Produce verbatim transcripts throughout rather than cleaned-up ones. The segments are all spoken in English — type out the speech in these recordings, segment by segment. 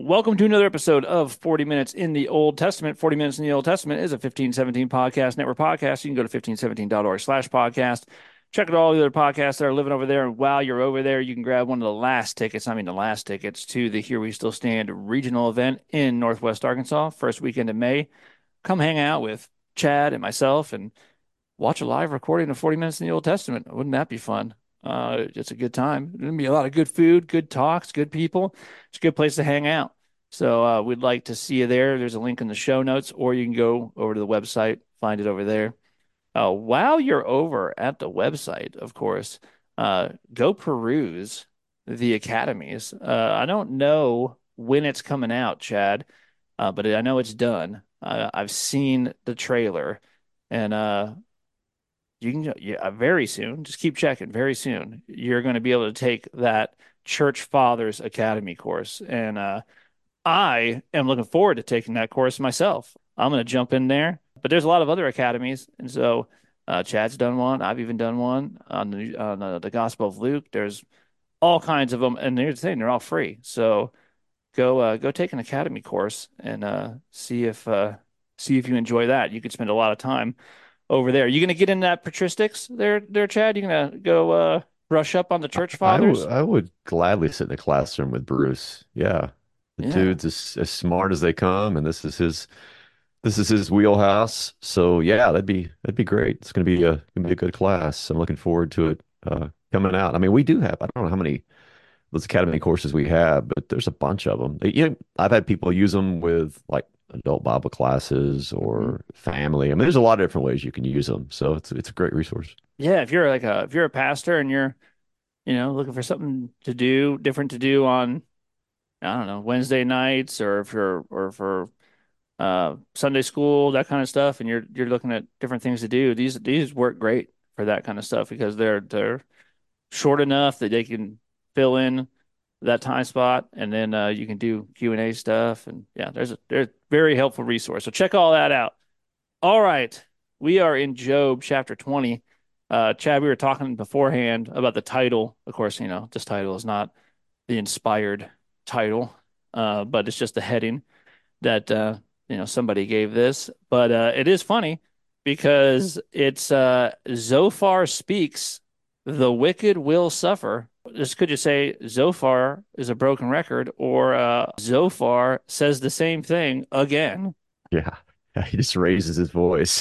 Welcome to another episode of forty Minutes in the Old Testament. forty Minutes in the Old Testament is a fifteen seventeen podcast network podcast. You can go to fifteen seventeen dot org slash podcast. Check out all the other podcasts that are living over there. And while you're over there, you can grab one of the last tickets, I mean the last tickets to the Here We Still Stand regional event in Northwest Arkansas, first weekend of May. Come hang out with Chad and myself and watch a live recording of forty Minutes in the Old Testament. Wouldn't that be fun? Uh, it's a good time. There's gonna be a lot of good food, good talks, good people. It's a good place to hang out. So uh, we'd like to see you there. There's a link in the show notes, or you can go over to the website, find it over there. Uh, while you're over at the website, of course, uh, go peruse the academies. Uh, I don't know when it's coming out, Chad, uh, but I know it's done. Uh, I've seen the trailer, and uh, you can, yeah, very soon. Just keep checking. Very soon, you're going to be able to take that Church Fathers Academy course, and uh, I am looking forward to taking that course myself. I'm going to jump in there, but there's a lot of other academies, and so uh, Chad's done one. I've even done one on the on the, the Gospel of Luke. There's all kinds of them, and here's the thing: they're all free. So go uh, go take an academy course and uh, see if uh, see if you enjoy that. You could spend a lot of time over there. You going to get in that patristics there, there, Chad? You going to go uh, brush up on the church I would fathers? I would gladly sit in a classroom with Bruce. Yeah. The Yeah. dude's as, as smart as they come, and this is his this is his wheelhouse. So yeah, that'd be that'd be great. It's gonna be a gonna be a good class. I'm looking forward to it uh coming out. I mean, we do have, I don't know how many those academy courses we have, but there's a bunch of them. You know, I've had people use them with like adult Bible classes Mhm. or family. I mean, there's a lot of different ways you can use them. So it's it's a great resource. Yeah. If you're like a if you're a pastor and you're you know looking for something to do different to do on I don't know Wednesday nights or for or for uh Sunday school, that kind of stuff, and you're you're looking at different things to do. These these work great for that kind of stuff because they're they're short enough that they can fill in that time spot, and then uh, you can do Q and A stuff. And yeah, there's a there's a very helpful resource. So check all that out. All right, we are in Job chapter twenty. Uh, Chad, we were talking beforehand about the title. Of course, you know this title is not the inspired title, uh, but it's just the heading that uh, you know somebody gave this. But uh, it is funny because it's uh, Zophar speaks, the wicked will suffer. This could just say Zophar is a broken record, or uh, Zophar says the same thing again. Yeah. He just raises his voice.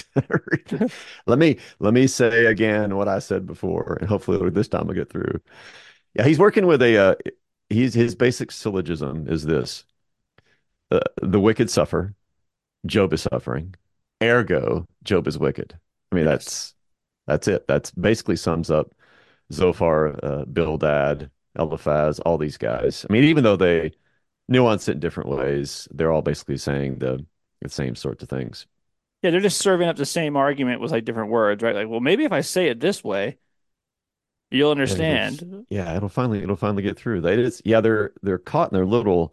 Let me let me say again what I said before, and hopefully this time I'll get through. Yeah, he's working with a uh, he's his basic syllogism is this. Uh, the wicked suffer, Job is suffering. Ergo, Job is wicked. I mean, Yes. that's that's it. That's basically sums up Zophar, uh, Bildad, Eliphaz, all these guys. I mean, even though they nuance it in different ways, they're all basically saying the the same sorts of things. Yeah, they're just serving up the same argument with like different words, right? Like, well, maybe if I say it this way, you'll Yeah, it'll understand. yeah, it'll finally it'll finally get through. They just yeah, they're they're caught in their little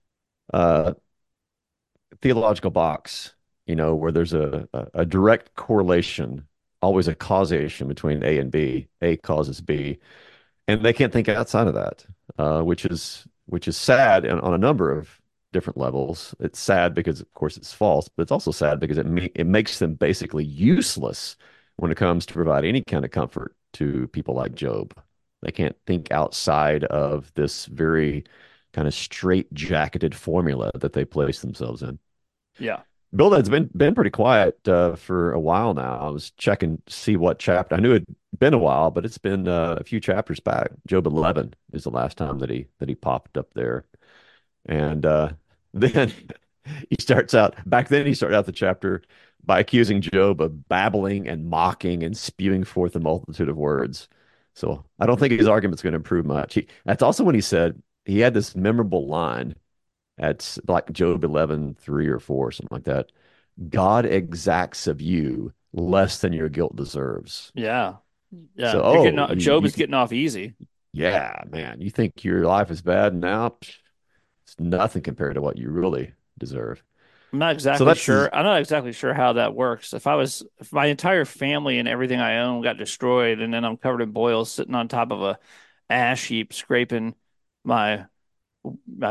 uh theological box, you know, where there's a, a, a direct correlation, always a causation between A and B. A causes B, and they can't think outside of that, uh, which is which is sad and on a number of different levels. It's sad because, of course, it's false, but it's also sad because it me it makes them basically useless when it comes to provide any kind of comfort to people like Job. They can't think outside of this very kind of straight-jacketed formula that they place themselves in. Yeah. Bildad's been been pretty quiet uh, for a while now. I was checking to see what chapter. I knew it'd been a while, but it's been uh, a few chapters back. Job eleven is the last time that he that he popped up there, and uh, then he starts out. Back then, he started out the chapter by accusing Job of babbling and mocking and spewing forth a multitude of words. So I don't think his argument's going to improve much. He, that's also when he said he had this memorable line at like Job eleven three or four, something like that. God exacts of you less than your guilt deserves. Yeah. So, Yeah. You're getting oh, off, you, Job is you, getting off easy. yeah, man, you think your life is bad now? It's nothing compared to what you really deserve. I'm not So exactly that's sure. I'm not exactly sure how that works. If I was, if my entire family and everything I own got destroyed, and then I'm covered in boils, sitting on top of a ash heap, scraping my my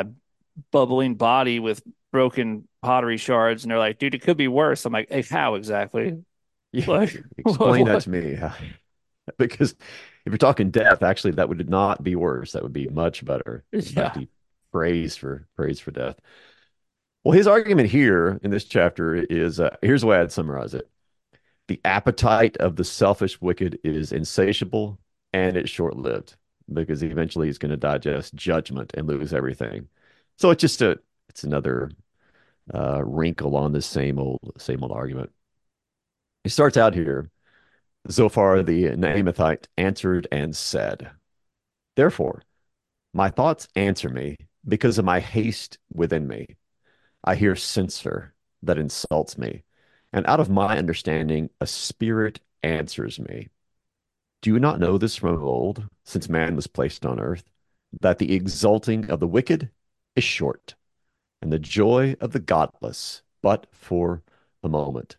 bubbling body with broken pottery shards, and they're like, dude, it could be worse. I'm like, hey, how exactly? Yeah, Like, what, explain that what? to me. Because if you're talking death, actually, that would not be worse. That would be much better. In fact, Yeah, he prays for praise for death. Well, his argument here in this chapter is uh, here's the way I'd summarize it: the appetite of the selfish wicked is insatiable and it's short lived because eventually he's going to digest judgment and lose everything. So it's just a it's another uh, wrinkle on the same old same old argument. He starts out here. Zophar the Naamathite answered and said, "Therefore, my thoughts answer me because of my haste within me. I hear censor that insults me, and out of my understanding, a spirit answers me. Do you not know this from of old, since man was placed on earth, that the exulting of the wicked is short, and the joy of the godless but for a moment?"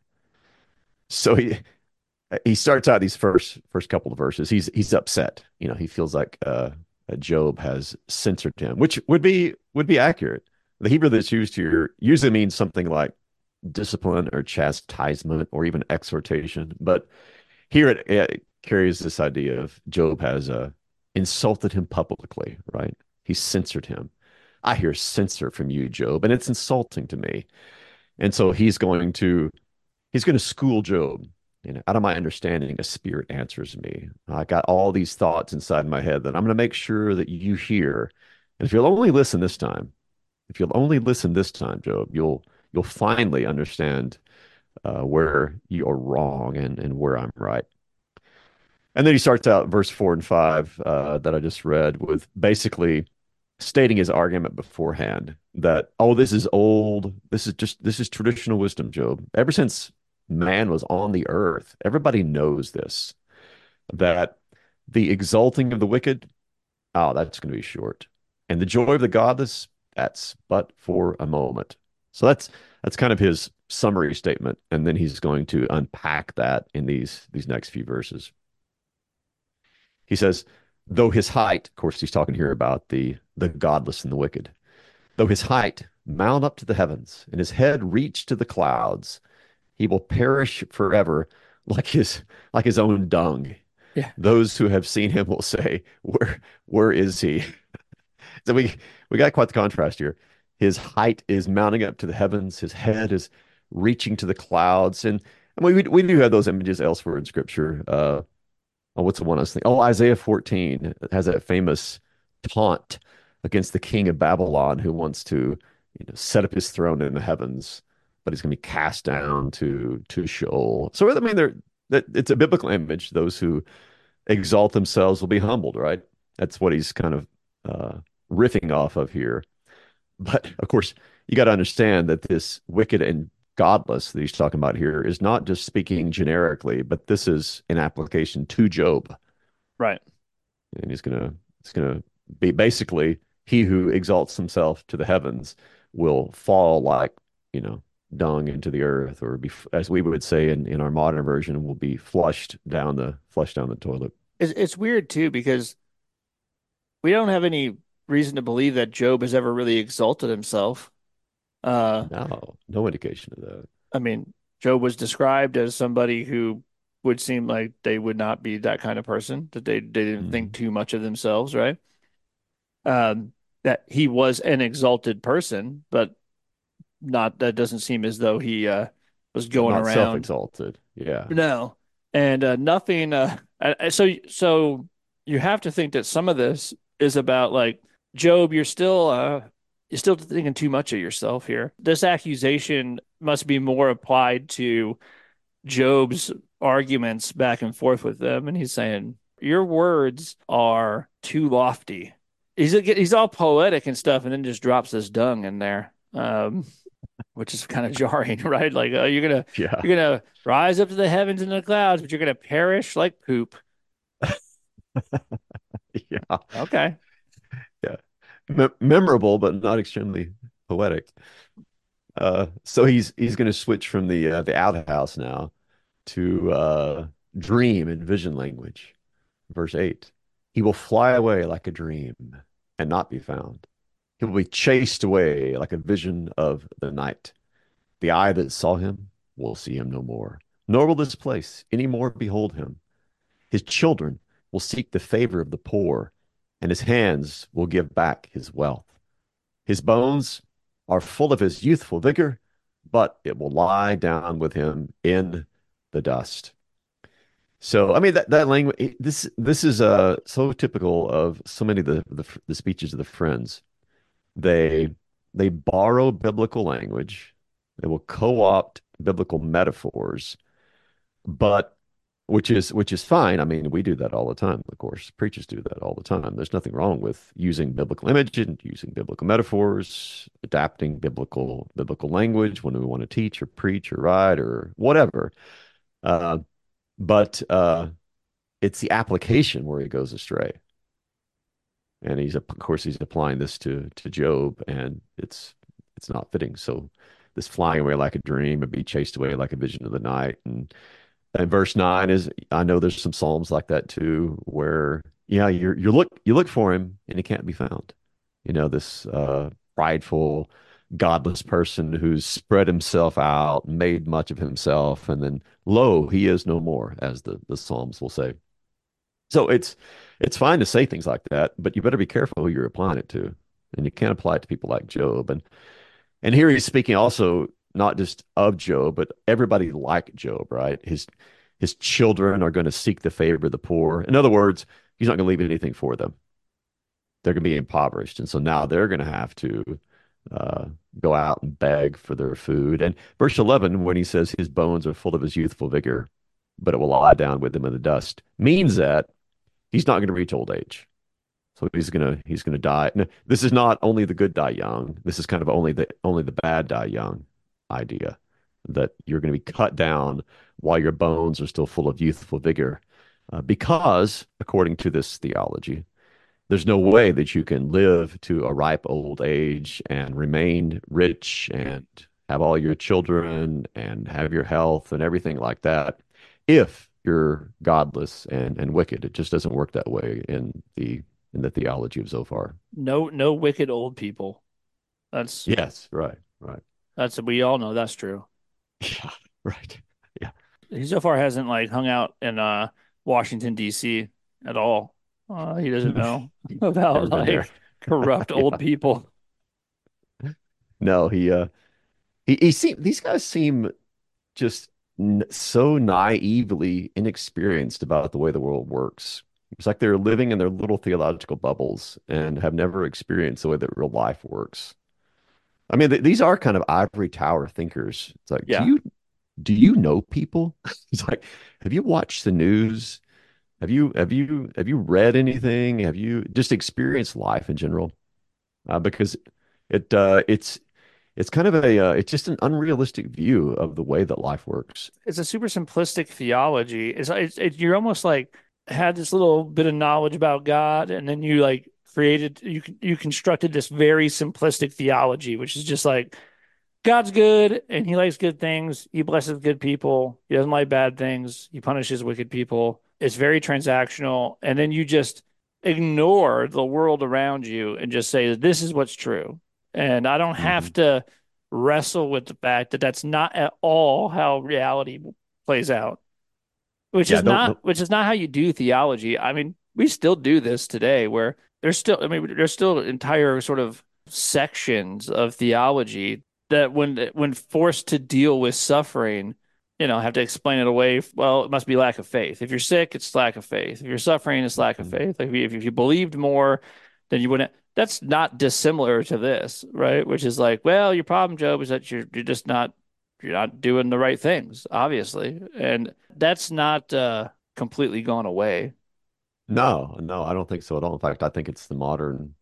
So he he starts out these first first couple of verses. He's he's upset. You know, he feels like uh, Job has censored him, which would be would be accurate. The Hebrew that's used here usually means something like discipline or chastisement or even exhortation, but here it, it carries this idea of Job has uh, insulted him publicly, right? He censored him. I hear censor from you, Job, and it's insulting to me. And so he's going to he's going to school Job. You know, out of my understanding, a spirit answers me. I got all these thoughts inside my head that I'm going to make sure that you hear. And if you'll only listen this time, if you'll only listen this time, Job, you'll you'll finally understand uh, where you're wrong and and where I'm right. And then he starts out verse four and five uh, that I just read with basically stating his argument beforehand that, oh, this is old. This is just, this is traditional wisdom, Job. Ever since man was on the earth, everybody knows this, that the exalting of the wicked, oh, that's going to be short. And the joy of the godless, that's but for a moment. So that's, that's kind of his summary statement. And then he's going to unpack that in these, these next few verses. He says, though his height, of course, he's talking here about the, the godless and the wicked, though his height mount up to the heavens and his head reach to the clouds, he will perish forever like his like his own dung. yeah. Those who have seen him will say, Where where is he? So we we got quite the contrast here. His height is mounting up to the heavens, his head is reaching to the clouds. And, and we we do have those images elsewhere in scripture. Uh Oh, what's the one I was thinking? Oh, Isaiah fourteen has that famous taunt against the king of Babylon who wants to, you know, set up his throne in the heavens, but he's going to be cast down to to Sheol. So I mean, they're that it's a biblical image. Those who exalt themselves will be humbled, right? That's what he's kind of uh, riffing off of here. But of course, you got to understand that this wicked and godless that he's talking about here is not just speaking generically, but this is an application to Job. Right. And he's gonna it's gonna be basically he who exalts himself to the heavens will fall like, you know, dung into the earth, or be, as we would say in, in our modern version, will be flushed down the flushed down the toilet. It's it's weird too because we don't have any reason to believe that Job has ever really exalted himself. Uh, No, no indication of that. I mean, Job was described as somebody who would seem like they would not be that kind of person, that they they didn't think Mhm. too much of themselves, right? Um, that he was an exalted person, but not that doesn't seem as though he uh was But going not around. self-exalted. Yeah. No. And uh nothing uh I, I- so so you have to think that some of this is about like Job, you're still uh you're still thinking too much of yourself here. This accusation must be more applied to Job's arguments back and forth with them, and he's saying your words are too lofty. He's he's all poetic and stuff, and then just drops this dung in there, um, which is kind of jarring, right? Like uh, you're gonna Yeah. you're gonna rise up to the heavens and the clouds, but you're gonna perish like poop. Yeah. Okay, Yeah. Me memorable, but not extremely poetic. Uh, so he's he's going to switch from the uh, the outhouse now to uh, dream and vision language. Verse eight. He will fly away like a dream and not be found. He will be chased away like a vision of the night. The eye that saw him will see him no more, nor will this place any more behold him. His children will seek the favor of the poor, and his hands will give back his wealth. His bones are full of his youthful vigor, but it will lie down with him in the dust. So, I mean, that, that language, this this is uh, so typical of so many of the, the the speeches of the Friends. They they borrow biblical language. They will co-opt biblical metaphors, but which is which is fine. I mean, we do that all the time, of course. Preachers do that all the time. There's nothing wrong with using biblical image and using biblical metaphors, adapting biblical biblical language when we want to teach or preach or write or whatever. Uh, but uh, it's the application where he goes astray. And he's of course he's applying this to to Job, and it's it's not fitting. So this flying away like a dream and be chased away like a vision of the night. And and verse nine is, I know there's some Psalms like that too, where yeah, you're you look you look for him and he can't be found. You know, this uh prideful, godless person who's spread himself out, made much of himself, and then lo, he is no more, as the, the Psalms will say. So it's it's fine to say things like that, but you better be careful who you're applying it to. And you can't apply it to people like Job. And and here he's speaking also not just of Job, but everybody like Job, right? His his children are going to seek the favor of the poor. In other words, he's not going to leave anything for them. They're going to be impoverished. And so now they're going to have to uh, go out and beg for their food. And verse eleven, when he says his bones are full of his youthful vigor, but it will lie down with him in the dust, means that he's not going to reach old age. So he's gonna he's gonna die. No, this is not only the good die young. This is kind of only the only the bad die young idea, that you're going to be cut down while your bones are still full of youthful vigor, uh, because according to this theology, there's no way that you can live to a ripe old age and remain rich and have all your children and have your health and everything like that if you're godless and and wicked. It just doesn't work that way in the in the theology of Zophar. No, no wicked old people. That's Yes, right, right. that's we all know that's true. Yeah, right. Yeah. He so far hasn't like hung out in uh Washington D C at all. Uh, he doesn't know Never about been there. like corrupt old Yeah. people. No, he uh he he seem these guys seem just n so naively inexperienced about the way the world works. It's like they're living in their little theological bubbles and have never experienced the way that real life works. I mean, th these are kind of ivory tower thinkers. It's like, do Yeah, you do you know people? It's like, have you watched the news? Have you have you have you read anything? Have you just experienced life in general? Uh, because it uh, it's it's kind of a uh, it's just an unrealistic view of the way that life works. it's a super simplistic theology. It's, it's it, you're almost like had this little bit of knowledge about God, and then you like created you you constructed this very simplistic theology, which is just like God's good and he likes good things. He blesses good people. He doesn't like bad things. He punishes wicked people. It's very transactional. And then you just ignore the world around you and just say, this is what's true. And I don't have Hmm. to wrestle with the fact that that's not at all how reality plays out, which Yeah, is don't, not, don't. which is not how you do theology. I mean, we still do this today where there's still, I mean, there's still entire sort of sections of theology that when when forced to deal with suffering, you know, have to explain it away. Well, it must be lack of faith. If you're sick, it's lack of faith. If you're suffering, it's lack of Mhm. faith. Like if you, if you believed more, then you wouldn't. That's not dissimilar to this, right? Which is like, well, your problem, Job, is that you're you're just not you're not doing the right things, obviously, and that's not uh, completely gone away. No, no, I don't think so at all. In fact, I think it's the modern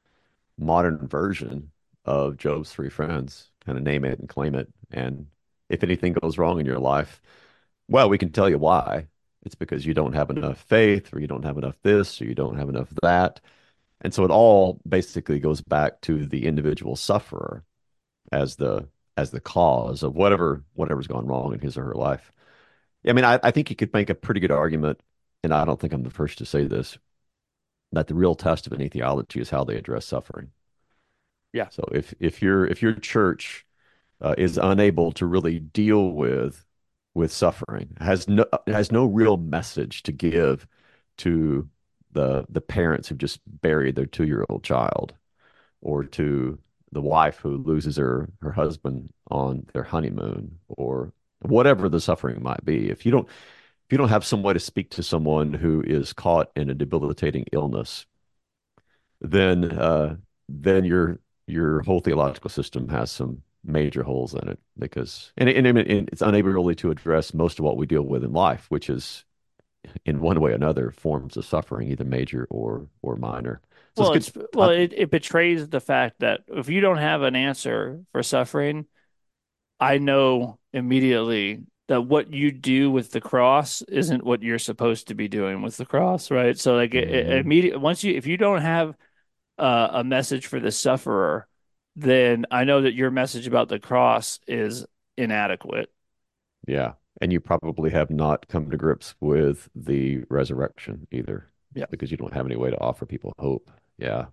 modern version of Job's three friends. Kind of name it and claim it. And if anything goes wrong in your life, well, we can tell you why. It's because you don't have enough faith, or you don't have enough this, or you don't have enough that. And so it all basically goes back to the individual sufferer as the as the cause of whatever whatever's gone wrong in his or her life. I mean, I, I think you could make a pretty good argument, and I don't think I'm the first to say this, that the real test of any theology is how they address suffering. Yeah. So if if your if your church uh, is unable to really deal with with suffering, has no has no real message to give to the the parents who've just buried their two year old child, or to the wife who loses her her husband on their honeymoon, or whatever the suffering might be. If you don't if you don't have some way to speak to someone who is caught in a debilitating illness, then uh, then your your whole theological system has some major holes in it, because and, and, and it's unable really to address most of what we deal with in life, which is in one way or another forms of suffering, either major or or minor. So it's Well, good. it's well, it, it betrays the fact that if you don't have an answer for suffering, I know immediately that what you do with the cross isn't what you're supposed to be doing with the cross, right? So like it, it, Mhm. immediate once you if you don't have uh, a message for the sufferer, then I know that your message about the cross is inadequate. Yeah. And you probably have not come to grips with the resurrection either, Yeah. because you don't have any way to offer people hope. Yeah.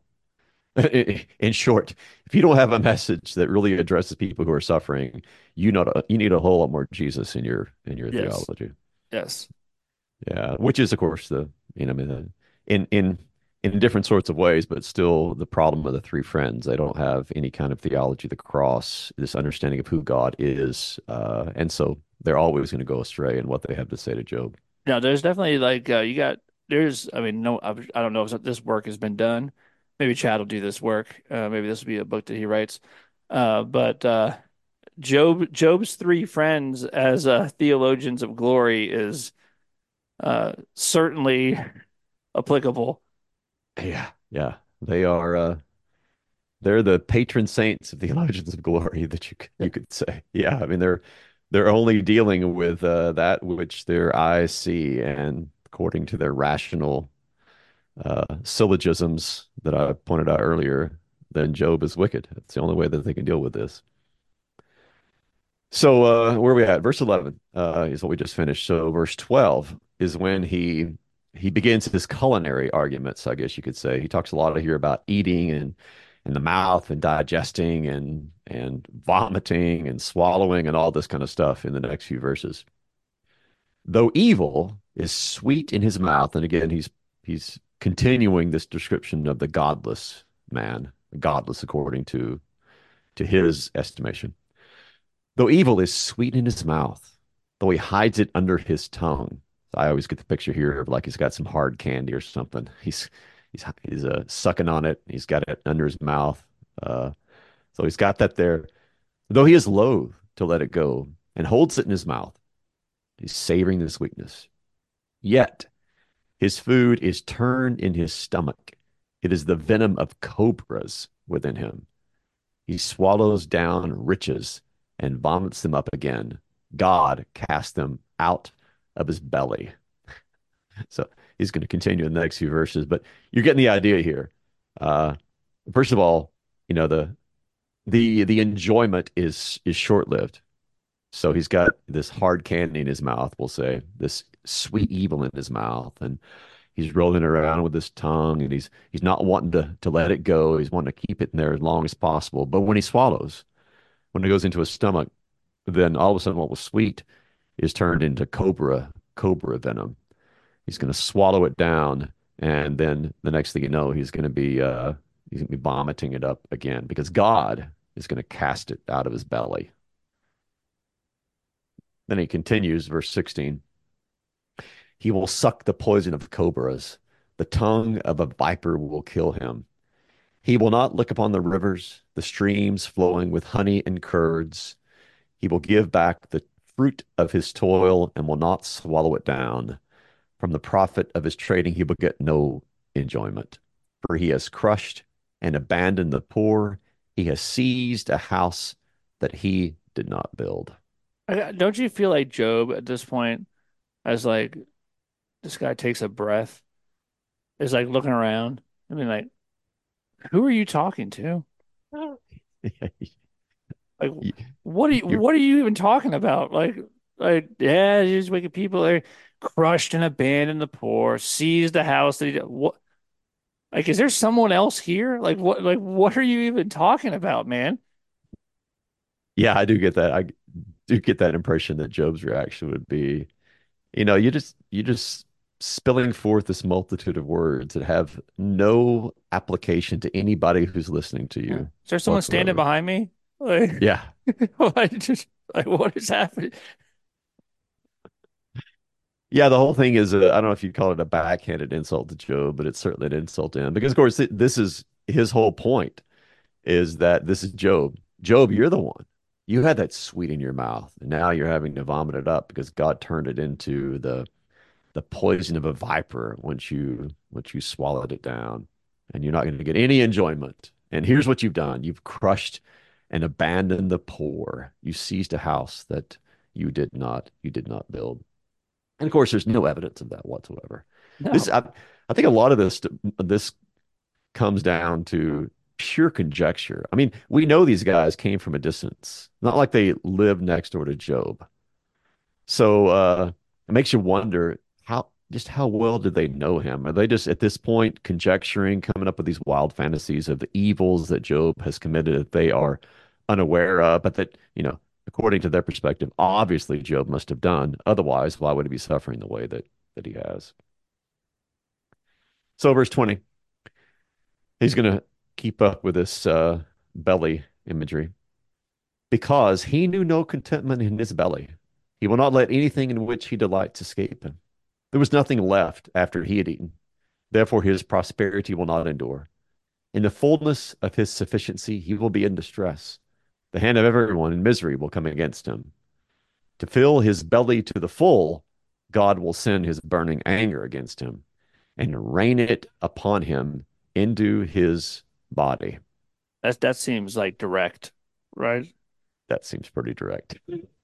In short, if you don't have a message that really addresses people who are suffering, you know you need a whole lot more Jesus in your in your Yes. theology. Yes. Yeah, which is of course the you know I mean, the- in in in different sorts of ways, but still the problem of the three friends. They don't have any kind of theology of the cross, this understanding of who God is, uh, and so they're always going to go astray in what they have to say to Job. No, there's definitely like uh, you got there's I mean no I, I don't know if this work has been done. Maybe Chad will do this work. Uh, maybe this will be a book that he writes. Uh, but uh, Job Job's three friends as uh, theologians of glory is uh, certainly applicable. Yeah, yeah, they are. Uh, they're the patron saints of theologians of glory that you could, Yeah. you could say. Yeah, I mean they're they're only dealing with uh, that which their eyes see, and according to their rational uh, syllogisms that I pointed out earlier, then Job is wicked. It's the only way that they can deal with this. So uh, where are we at? Verse eleven uh, is what we just finished. So verse twelve is when he he begins his culinary arguments, I guess you could say. He talks a lot here about eating and and the mouth and digesting and and vomiting and swallowing and all this kind of stuff in the next few verses. Though evil is sweet in his mouth, and again he's he's continuing this description of the godless man, godless according to to his estimation. Though evil is sweet in his mouth, though he hides it under his tongue. So I always get the picture here of like he's got some hard candy or something. He's he's he's uh, sucking on it. He's got it under his mouth. Uh, so he's got that there. Though he is loath to let it go and holds it in his mouth, he's savoring the sweetness. Yet his food is turned in his stomach. It is the venom of cobras within him. He swallows down riches and vomits them up again. God cast them out of his belly. So he's going to continue in the next few verses, but you're getting the idea here. Uh, first of all, you know the the the enjoyment is is short lived. So he's got this hard candy in his mouth, we'll say, this sweet evil in his mouth, and he's rolling around with his tongue, and he's he's not wanting to to let it go. He's wanting to keep it in there as long as possible. But when he swallows, when it goes into his stomach, then all of a sudden what was sweet is turned into cobra cobra venom. He's going to swallow it down, and then the next thing you know, he's going to be uh, he's going to be vomiting it up again, because God is going to cast it out of his belly. Then he continues, verse sixteen. He will suck the poison of cobras. The tongue of a viper will kill him. He will not look upon the rivers, the streams flowing with honey and curds. He will give back the fruit of his toil and will not swallow it down. From the profit of his trading, he will get no enjoyment. For he has crushed and abandoned the poor. He has seized a house that he did not build. I, don't you feel like Job at this point, as like this guy takes a breath, is like looking around? I mean, like, who are you talking to? Like, what are you, You're, what are you even talking about? Like, like, yeah, these wicked people are crushed and abandoned the poor, seized the house that he, what? Like, is there someone else here? Like, what, like, what are you even talking about, man? Yeah, I do get that. I do get that impression that Job's reaction would be, you know, you just you just spilling forth this multitude of words that have no application to anybody who's listening to Yeah. you Is there someone standing whatsoever. behind me? Like, Yeah. what just like what is happening? Yeah, the whole thing is, I I don't know if you'd call it a backhanded insult to Job, but it's certainly an insult to him because, of course, it, this is his whole point is that this is Job. Job, you're the one. You had that sweet in your mouth, and now you're having to vomit it up because God turned it into the the poison of a viper once you once you swallowed it down, and you're not going to get any enjoyment. And here's what you've done: you've crushed and abandoned the poor. You seized a house that you did not you did not build. And of course, there's no evidence of that whatsoever. This, No. I, I think, a lot of this this comes down to pure conjecture. I mean, we know these guys came from a distance, not like they lived next door to Job. So uh, it makes you wonder how just how well did they know him? Are they just at this point conjecturing, coming up with these wild fantasies of the evils that Job has committed that they are unaware of, but that, you know, according to their perspective, obviously Job must have done. Otherwise, why would he be suffering the way that that he has? So verse twenty, he's going to keep up with this uh, belly imagery because he knew no contentment in his belly. He will not let anything in which he delights escape him. There was nothing left after he had eaten. Therefore, his prosperity will not endure. In the fullness of his sufficiency, he will be in distress. The hand of everyone in misery will come against him. To fill his belly to the full, God will send his burning anger against him and rain it upon him into his body. That that seems like direct, right? That seems pretty direct.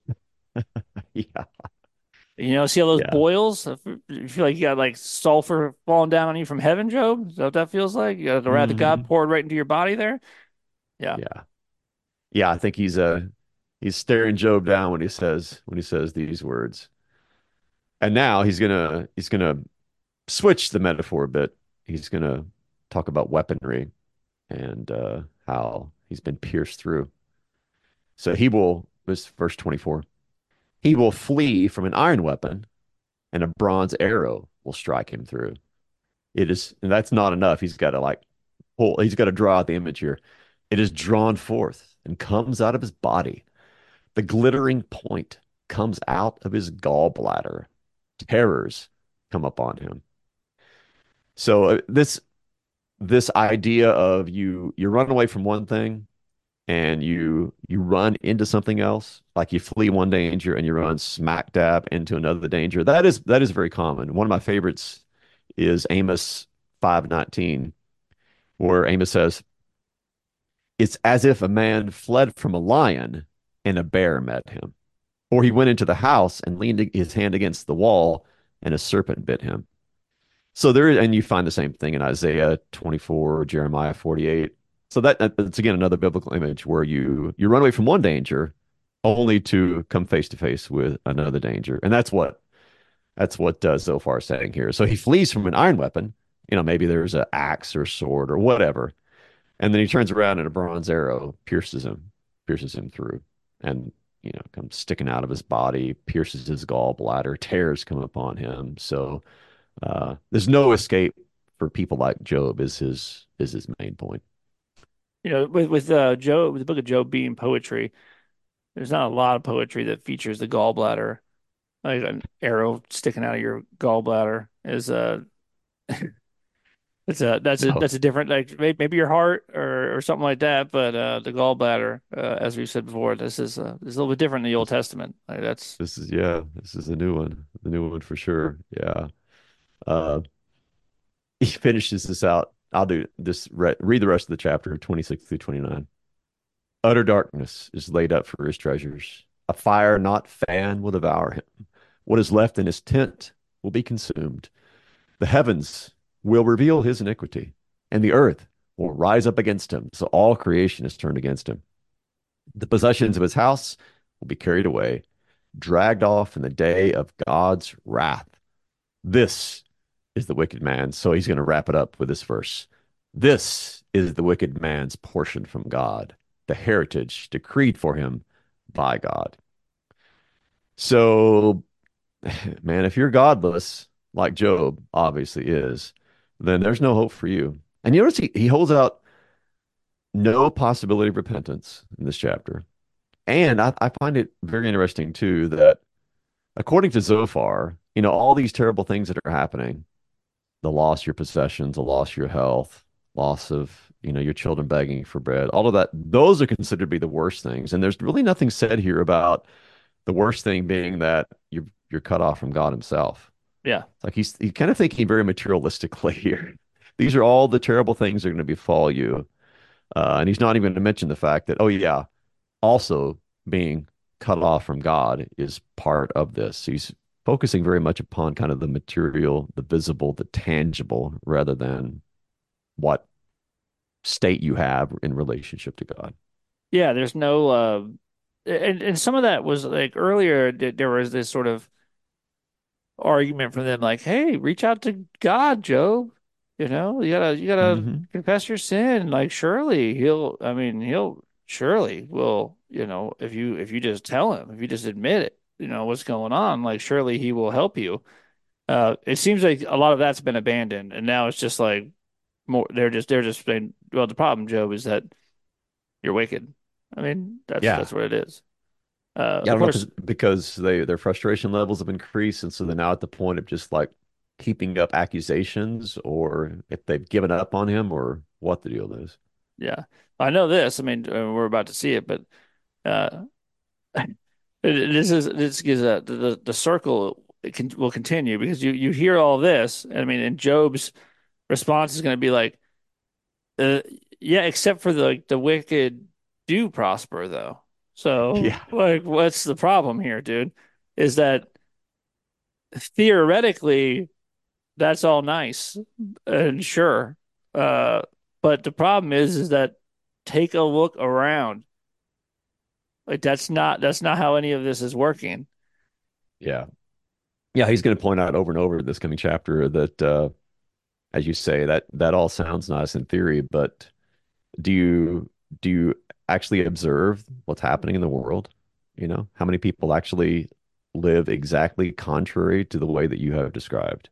Yeah, You know, see all those yeah. boils? You feel like you got like sulfur falling down on you from heaven, Job? Is that what that feels like? You got the wrath of God Hmm. poured right into your body there? Yeah. Yeah. Yeah, I think he's uh he's staring Job down when he says when he says these words. And now he's gonna he's gonna switch the metaphor a bit. He's gonna talk about weaponry and uh how he's been pierced through. So he will, this verse twenty-four, he will flee from an iron weapon and a bronze arrow will strike him through. It is, and that's not enough. He's got to like pull, he's got to draw out the image here. It is drawn forth and comes out of his body. The glittering point comes out of his gallbladder. Terrors come upon him. So uh, this this idea of you you run away from one thing and you you run into something else, like you flee one danger and you run smack dab into another danger. That is that is very common. One of my favorites is Amos five nineteen, where Amos says, "It's as if a man fled from a lion and a bear met him." Or he went into the house and leaned his hand against the wall, and a serpent bit him. So there, and you find the same thing in Isaiah twenty-four, Jeremiah forty-eight. So that that's again another biblical image where you you run away from one danger only to come face to face with another danger, and that's what that's what uh, Zophar is saying here. So he flees from an iron weapon. You know, maybe there's an axe or sword or whatever, and then he turns around and a bronze arrow pierces him, pierces him through, and you know comes sticking out of his body, pierces his gallbladder, tears come upon him. So uh, there's no escape for people like Job. Is his is his main point? You know, with with uh Job, with the book of Job being poetry, there's not a lot of poetry that features the gallbladder. Like an arrow sticking out of your gallbladder is a it's a that's a No, that's a different like maybe your heart or or something like that, but uh the gallbladder, uh, as we said before, this is uh, this is a little bit different in the Old this, Testament. Like that's this is yeah, this is a new one, the new one for sure. Yeah. Uh, he finishes this out. I'll do this. Re read the rest of the chapter, twenty-six through twenty-nine. Utter darkness is laid up for his treasures. A fire not fanned will devour him. What is left in his tent will be consumed. The heavens will reveal his iniquity, and the earth will rise up against him. So all creation is turned against him. The possessions of his house will be carried away, dragged off in the day of God's wrath. This is the wicked man. So he's going to wrap it up with this verse. This is the wicked man's portion from God, the heritage decreed for him by God. So, man, if you're godless, like Job obviously is, then there's no hope for you. And you notice he, he holds out no possibility of repentance in this chapter. And I, I find it very interesting, too, that according to Zophar, you know, all these terrible things that are happening, the loss of your possessions, the loss of your health, loss of, you know, your children begging for bread, all of that, those are considered to be the worst things. And there's really nothing said here about the worst thing being that you're you're cut off from God himself. Yeah. It's like he's he's kind of thinking very materialistically here. These are all the terrible things that are going to befall you. Uh, and he's not even going to mention the fact that, oh, yeah, also being cut off from God is part of this. He's focusing very much upon kind of the material, the visible, the tangible, rather than what state you have in relationship to God. Yeah, there's no uh and and some of that was like earlier th- there was this sort of argument from them like, "Hey, reach out to God, Job. You know, you gotta you gotta Hmm. confess your sin. Like surely he'll I mean, he'll surely will, you know, if you if you just tell him, if you just admit it, you know, what's going on, like surely he will help you." Uh it seems like a lot of that's been abandoned and now it's just like more they're just they're just saying, well, the problem, Job, is that you're wicked. I mean, that's Yeah. that's what it is. Uh, Yeah, I of don't know if course, it's because they their frustration levels have increased, and so they're now at the point of just like keeping up accusations, or if they've given up on him, or what the deal is. yeah, I know this. I mean, uh, we're about to see it, but uh, this is this is uh, the the the circle it can, will continue because you you hear all this. I mean, and Job's response is going to be like, uh, yeah, except for the like, the wicked do prosper though. So, Yeah, like, what's the problem here, dude? Is that theoretically that's all nice and sure. Uh, but the problem is, is that take a look around. Like that's not that's not how any of this is working. yeah, yeah. He's going to point out over and over this coming chapter that, uh, as you say, that that all sounds nice in theory, but do you do you actually observe what's happening in the world? You know, how many people actually live exactly contrary to the way that you have described?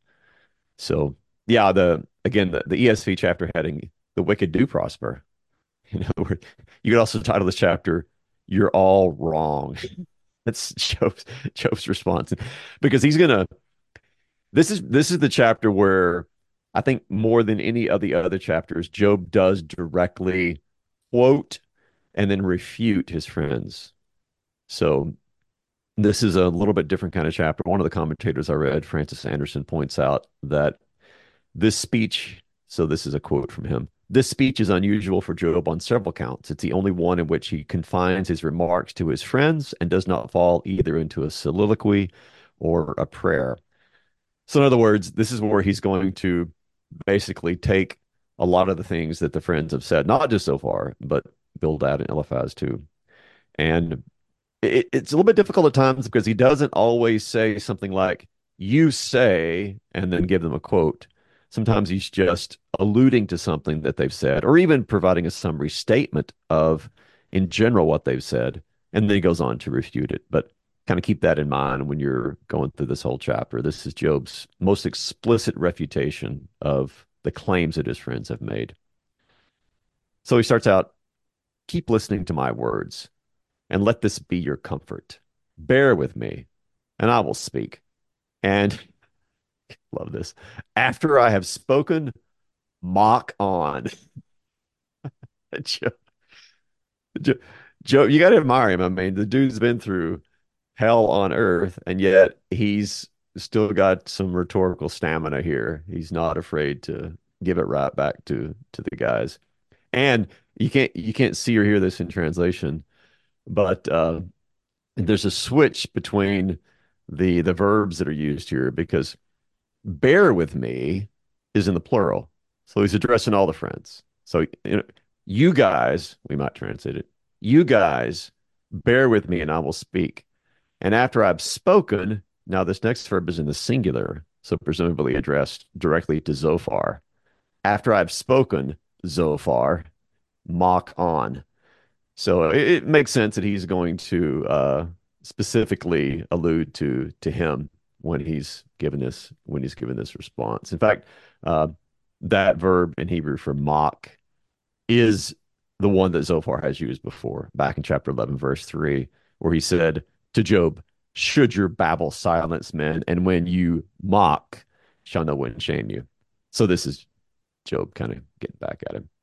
So yeah, the again the, the E S V chapter heading, the wicked do prosper. You know, you could also title this chapter, You're All Wrong. That's Job's Job's response. Because he's gonna this is this is the chapter where I think more than any of the other chapters, Job does directly quote and then refute his friends. So this is a little bit different kind of chapter. One of the commentators I read, Francis Anderson, points out that this speech, so this is a quote from him. This speech is unusual for Job on several counts. It's the only one in which he confines his remarks to his friends and does not fall either into a soliloquy or a prayer. So, in other words, this is where he's going to basically take a lot of the things that the friends have said, not just so far, but Bildad and Eliphaz too. And it, it's a little bit difficult at times because he doesn't always say something like, you say, and then give them a quote. Sometimes he's just alluding to something that they've said, or even providing a summary statement of, in general, what they've said. And then he goes on to refute it. But kind of keep that in mind when you're going through this whole chapter. This is Job's most explicit refutation of the claims that his friends have made. So he starts out, keep listening to my words and let this be your comfort. Bear with me, and I will speak. And love this. After I have spoken, mock on. Joe, Joe, Joe, you got to admire him. I mean, the dude's been through hell on earth, and yet he's still got some rhetorical stamina here. He's not afraid to give it right back to to the guys. And you can't you can't see or hear this in translation, but uh, there's a switch between the the verbs that are used here because bear with me is in the plural. So he's addressing all the friends. So you know, you guys, we might translate it, you guys bear with me and I will speak. And after I've spoken, now this next verb is in the singular, so presumably addressed directly to Zophar. After I've spoken, Zophar, mock on. So it, it makes sense that he's going to uh, specifically allude to to him when he's given this when he's given this response. In fact, uh, that verb in Hebrew for mock is the one that Zophar has used before, back in chapter eleven, verse three, where he said to Job, "Should your babble silence men, and when you mock, shall no one shame you." So this is Job kind of getting back at him.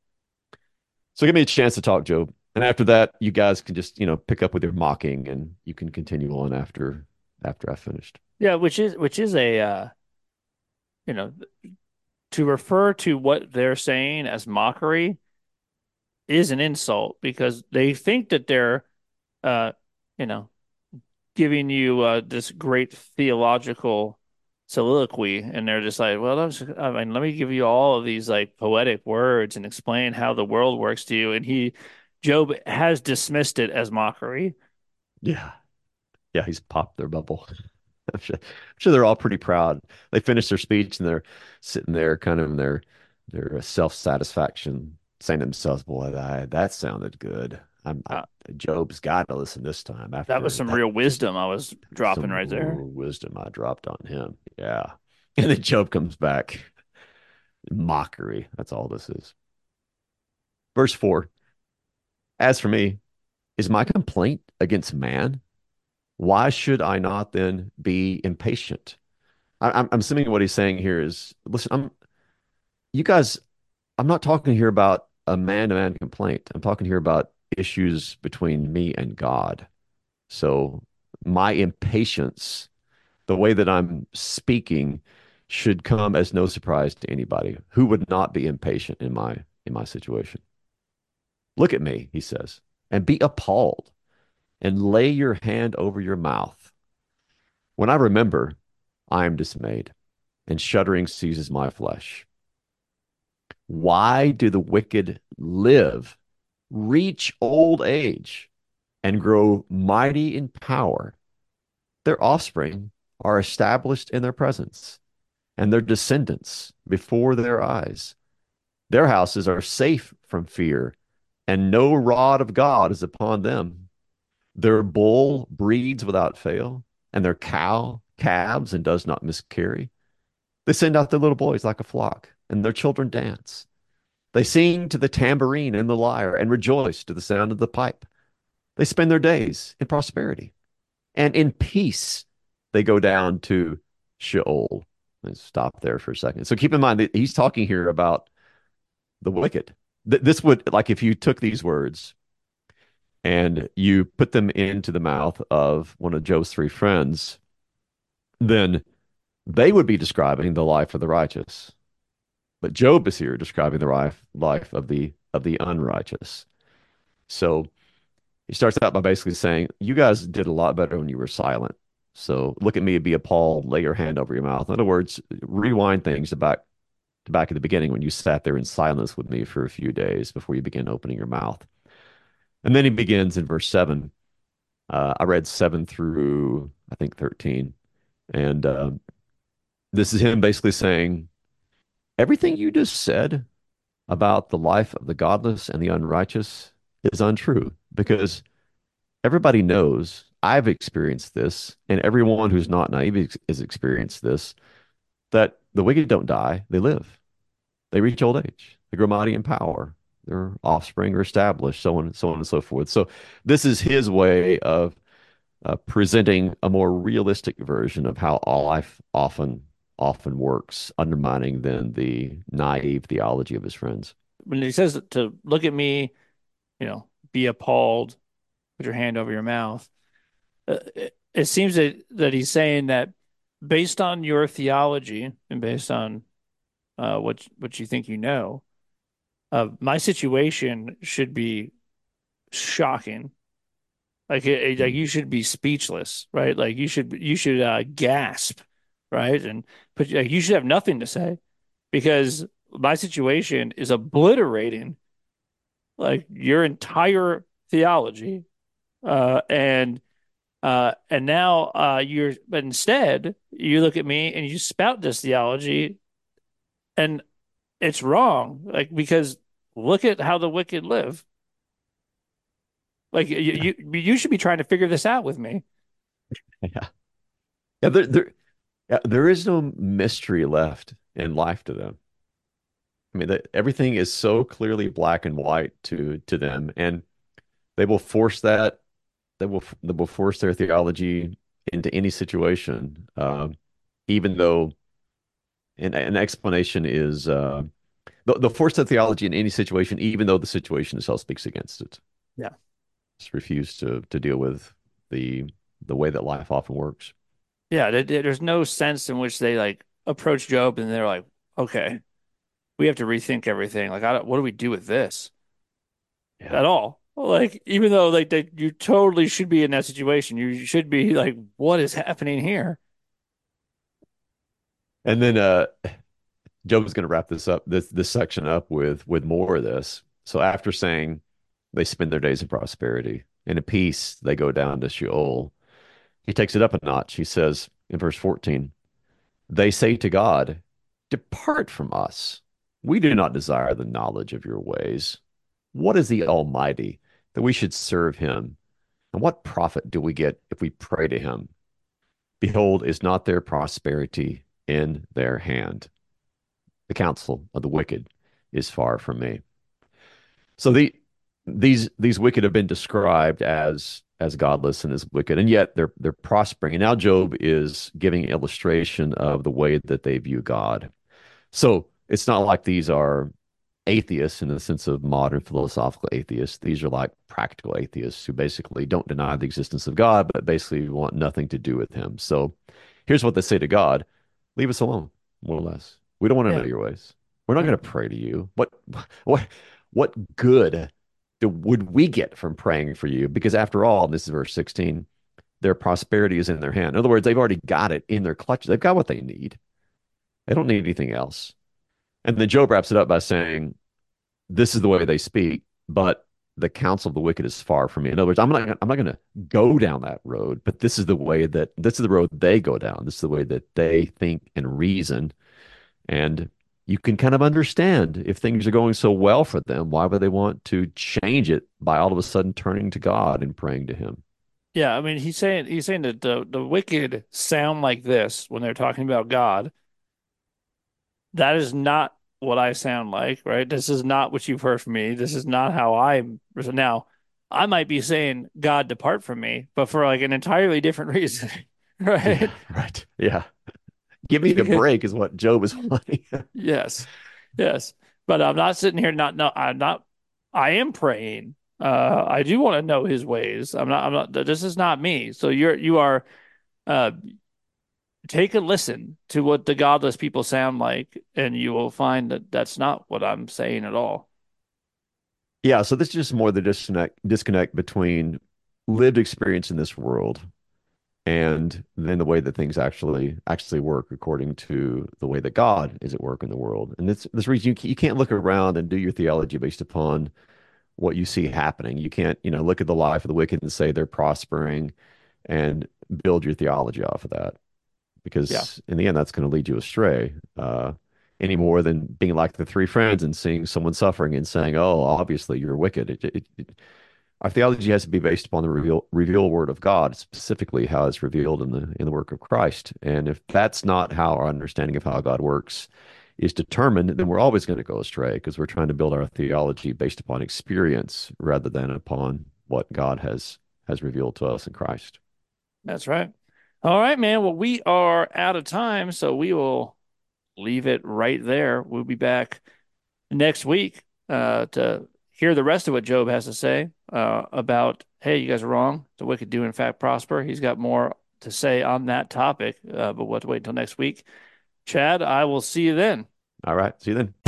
So give me a chance to talk, Job. And after that, you guys can just, you know, pick up with your mocking and you can continue on after after I finished. Yeah, which is which is a uh, you know, to refer to what they're saying as mockery is an insult because they think that they're uh, you know, giving you uh, this great theological soliloquy, and they're just like, well, that's, I mean, let me give you all of these like poetic words and explain how the world works to you. And he, Job, has dismissed it as mockery. Yeah. Yeah, he's popped their bubble. I'm sure, I'm sure they're all pretty proud. They finish their speech and they're sitting there kind of in their their self-satisfaction, saying to themselves, boy, that, that sounded good. I'm I, Uh, Job's got to listen this time that was after some that. real Just wisdom I was dropping some right there. wisdom I dropped on him. Yeah. And then Job comes back. Mockery. That's all this is. Verse four. As for me, is my complaint against man? Why should I not then be impatient? I, I'm, I'm assuming what he's saying here is, listen, I'm you guys, I'm not talking here about a man-to-man complaint. I'm talking here about issues between me and God. So my impatience, the way that I'm speaking, should come as no surprise to anybody. Who would not be impatient in my in my situation? Look at me, he says, and be appalled and lay your hand over your mouth. When I remember, I am dismayed, and shuddering seizes my flesh. Why do the wicked live, reach old age, and grow mighty in power? Their offspring are established in their presence, and their descendants before their eyes. Their houses are safe from fear, and no rod of God is upon them. Their bull breeds without fail, and their cow calves and does not miscarry. They send out their little boys like a flock, and their children dance. They sing to the tambourine and the lyre and rejoice to the sound of the pipe. They spend their days in prosperity, and in peace they go down to Sheol. Let's stop there for a second. So keep in mind that he's talking here about the wicked. This would, like, if you took these words and you put them into the mouth of one of Job's three friends, then they would be describing the life of the righteous. But Job is here describing the life, life of the of the unrighteous. So he starts out by basically saying, you guys did a lot better when you were silent. So look at me and be appalled, lay your hand over your mouth. In other words, rewind things to back to back at the beginning when you sat there in silence with me for a few days before you begin opening your mouth. And then he begins in verse seven. Uh, I read seven through, I think, thirteen. And uh, this is him basically saying, everything you just said about the life of the godless and the unrighteous is untrue because everybody knows I've experienced this, and everyone who's not naive has experienced this, that the wicked don't die, they live. They reach old age. They grow mighty in power. Their offspring are established, so on, so on and so forth. So this is his way of uh, presenting a more realistic version of how all life often often works, undermining then the naive theology of his friends. When he says to look at me, you know, be appalled, put your hand over your mouth. Uh, it, it seems that that he's saying that based on your theology and based on uh, what what you think you know, uh, my situation should be shocking. Like it, like you should be speechless, right? Like you should you should uh, gasp, right? And but like, you should have nothing to say because my situation is obliterating like your entire theology, uh, and uh, and now uh, you're but instead you look at me and you spout this theology, and it's wrong, like because look at how the wicked live. Like you, you, you should be trying to figure this out with me. Yeah. Yeah, there, there, yeah, there is no mystery left in life to them. I mean, that everything is so clearly black and white to to them, and they will force that. They will they will force their theology into any situation, um, even though an, an explanation is uh, they'll, they'll force their theology in any situation, even though the situation itself speaks against it. Yeah. Just refuse to to deal with the the way that life often works. Yeah, there, there's no sense in which they like approach Job and they're like, okay, we have to rethink everything. Like, I don't, what do we do with this Yeah. at all? Like, even though like they, you totally should be in that situation, you should be like, what is happening here? And then uh Job's going to wrap this up, this this section up with with more of this. So after saying they spend their days in prosperity and in peace, they go down to Sheol. He takes it up a notch. He says in verse fourteen, they say to God, depart from us. We do not desire the knowledge of your ways. What is the Almighty that we should serve him? And what profit do we get if we pray to him? Behold, is not their prosperity in their hand? The counsel of the wicked is far from me. So the these these wicked have been described as as godless and as wicked, and yet they're they're prospering. And now Job is giving illustration of the way that they view God. So it's not like these are atheists in the sense of modern philosophical atheists. These are like practical atheists who basically don't deny the existence of God, but basically want nothing to do with him. So here's what they say to God: leave us alone, more or less. We don't want to know Yeah. your ways. We're not going to Mm. pray to you. What what what good do, would we get from praying for you? Because after all, this is verse sixteen, their prosperity is in their hand. In other words, they've already got it in their clutches. They've got what they need. They don't need anything else. And then Job wraps it up by saying, this is the way they speak, but the counsel of the wicked is far from me. In other words, I'm not I'm not going to go down that road, but this is the way that this is the road they go down. This is the way that they think and reason. And you can kind of understand if things are going so well for them, why would they want to change it by all of a sudden turning to God and praying to him? Yeah, I mean, he's saying he's saying that the the wicked sound like this when they're talking about God. That is not what I sound like, right? This is not what you've heard from me. This is not how I'm now. I might be saying God depart from me, but for like an entirely different reason, Yeah, right? right. Yeah. Give me a break is what Job is wanting. Yes, yes. But I'm not sitting here not no I'm not I am praying. Uh I do want to know his ways. I'm not I'm not this is not me. So you're you are uh take a listen to what the godless people sound like, and you will find that that's not what I'm saying at all. Yeah, so this is just more the disconnect disconnect between lived experience in this world and then the way that things actually actually work according to the way that God is at work in the world. And this this reason you, you can't look around and do your theology based upon what you see happening. You can't, you know, look at the life of the wicked and say they're prospering and build your theology off of that, Yeah, because in the end that's going to lead you astray. Uh, any more than being like the three friends and seeing someone suffering and saying, "Oh, obviously you're wicked." It, it, it, our theology has to be based upon the reveal, revealed word of God, specifically how it's revealed in the in the work of Christ. And if that's not how our understanding of how God works is determined, then we're always going to go astray because we're trying to build our theology based upon experience rather than upon what God has has revealed to us in Christ. that's right. All right, man. Well, we are out of time, so we will leave it right there. We'll be back next week uh, to hear the rest of what Job has to say uh, about, hey, you guys are wrong. The wicked do, in fact, prosper. He's got more to say on that topic, uh, but we'll have to wait until next week. Chad, I will see you then. All right. See you then.